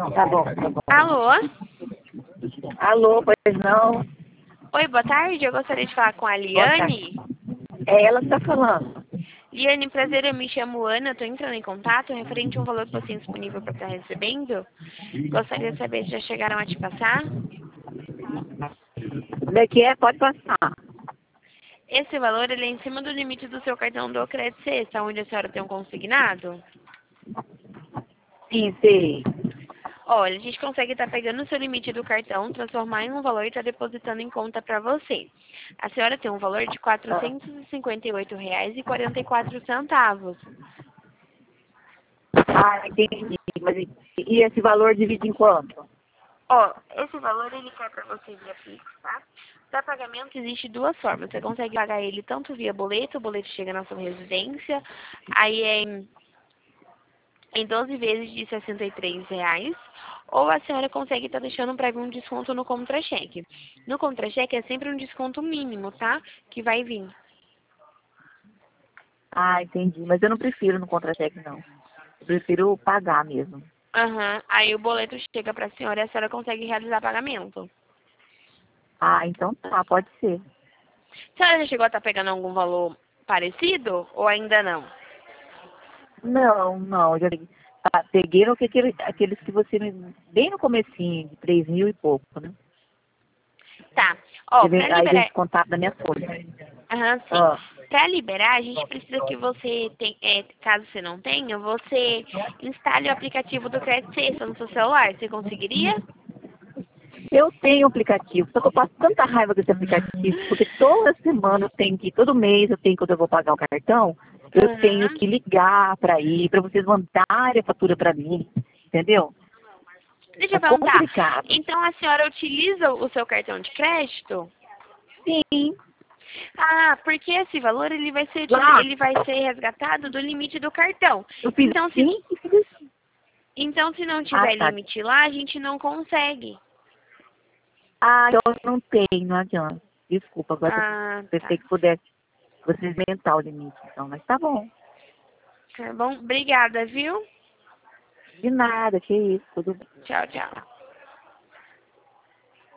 Tá bom, tá bom. Alô? Alô, pois não? Oi, boa tarde. Eu gostaria de falar com a Boa Liane. tarde. É ela que tá falando. Liane, prazer, eu me chamo Ana, estou entrando em contato referente a um valor que você tem disponível para estar recebendo. Gostaria de saber se já chegaram a te passar. Como é que é? Pode passar. Esse valor ele é em cima do limite do seu cartão do Crédito Sexta, onde a senhora tem um consignado. Sim, sei. Olha, a gente consegue estar pegando o seu limite do cartão, transformar em um valor e estar depositando em conta para você. A senhora tem um valor de R$ Ah, 458,44. entendi. Mas e esse valor divide em quanto? Ó, esse valor ele cai para você via Pix, tá? Para pagamento existe duas formas. Você consegue pagar ele tanto via boleto, o boleto chega na sua residência, aí é em 12 vezes de R$ 63, ou a senhora consegue estar deixando para vir um desconto no contra-cheque. No contra-cheque é sempre um desconto mínimo, tá? Que vai vir. Entendi. Mas eu não prefiro no contra-cheque, não. Eu prefiro pagar mesmo. Aham. Aí o boleto chega para a senhora consegue realizar pagamento. Então tá, pode ser. A senhora já chegou a estar pegando algum valor parecido ou ainda não? Não, não. Eu já peguei no que aqueles que você me... Bem no comecinho, de 3.000 e pouco, né? Tá. Ó, para Aí vem liberar. descontado da minha folha. Aham, sim. Ah, Para liberar, a gente precisa que você caso você não tenha, você instale o aplicativo do Crédito Sexta no seu celular. Você conseguiria? eu tenho aplicativo, só que eu passo tanta raiva desse aplicativo, porque toda semana eu tenho que, todo mês eu tenho, quando eu vou pagar o cartão, eu tenho Aham. que ligar para vocês mandarem a fatura para mim, entendeu? Deixa É eu perguntar. complicado. Então a senhora utiliza o seu cartão de crédito? Sim. Ah, porque esse valor Lá, ele vai ser resgatado do limite do cartão. eu fiz Então assim e fiz assim. então se não tiver Tá. limite lá, a gente não consegue. Então não tem, não adianta. Desculpa, agora eu Ah, tá. pensei que pudesse vocês inventar o limite, então, mas tá bom. Tá bom? Obrigada, viu? De nada, que isso, tudo bem. Tchau, tchau.